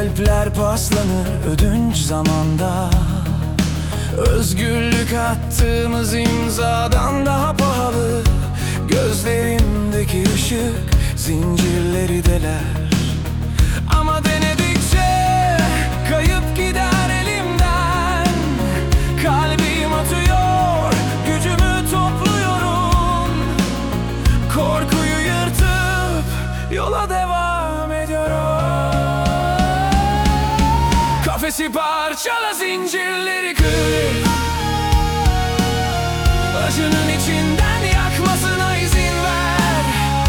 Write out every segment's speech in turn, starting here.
Kalpler paslanır ödünç zamanda. Özgürlük attığımız imzadan daha pahalı. Gözlerimdeki ışık zincirleri deler. Ama denedikçe kayıp gider elimden. Kalbim atıyor, gücümü topluyorum. Korkuyu yırtıp yola devam ediyorum. Kafesi parçala, zincirleri kır. Acının içinden yakmasına izin ver.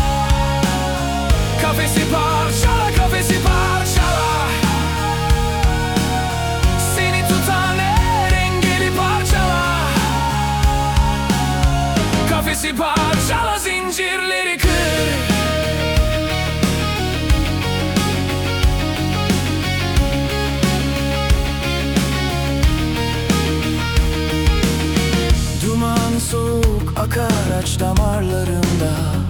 Kafesi parçala, kafesi parçala. Seni tutan her engeli parçala. Kafesi parçala, zincirleri kır. Soğuk akar aç damarlarımda.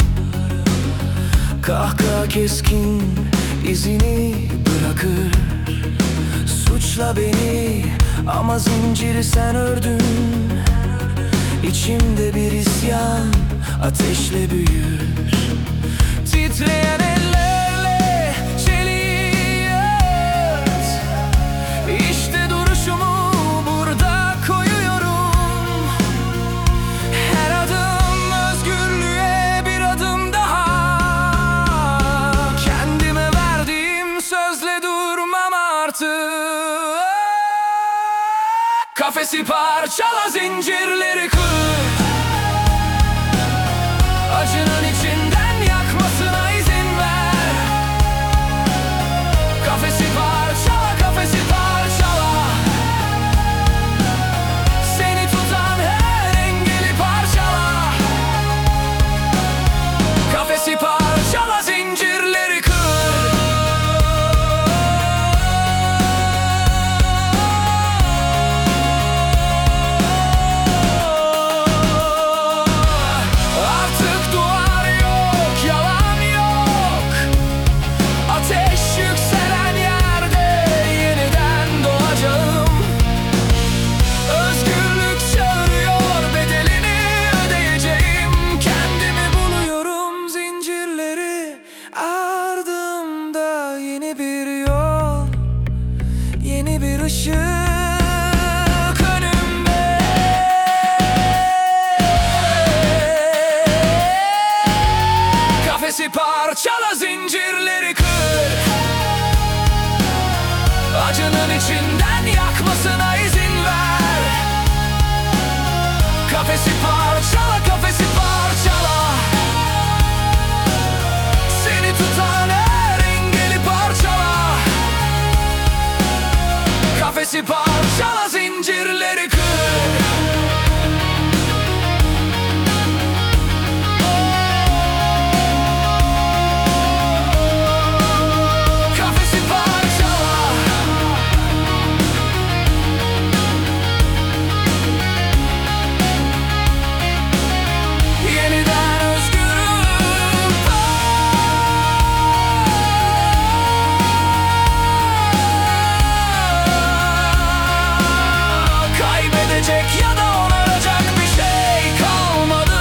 Kahkaha keskin izini bırakır. Suçla beni ama zinciri sen ördün. İçimde bir isyan ateşle büyür. Titreyen ellerle çeliği yırt. İşte duruşumu burada koyuyorum. Kafesi parçala, zincirleri kır. Acının içinden yakmasına izin ver. Kafesi parçala, kafesi parçala. Seni tutan her engeli parçala. Kafesi parçala, zincirleri kır. Yeni bir ışık önümde. Kafesi parçala, zincirleri kır. Acının içinden yakmasına izin ver. Kafesi parçala, kafesi parçala. Seni tutan her engeli parçala. Kafesi parçala, zincirleri kır. Kafesi parçala. Yeniden özgürüm. Kaybedecek ya da onaracak bir şey kalmadı.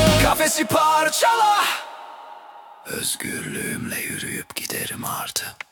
Kafesi parçala. Özgürlüğümle yürüyüp giderim artık.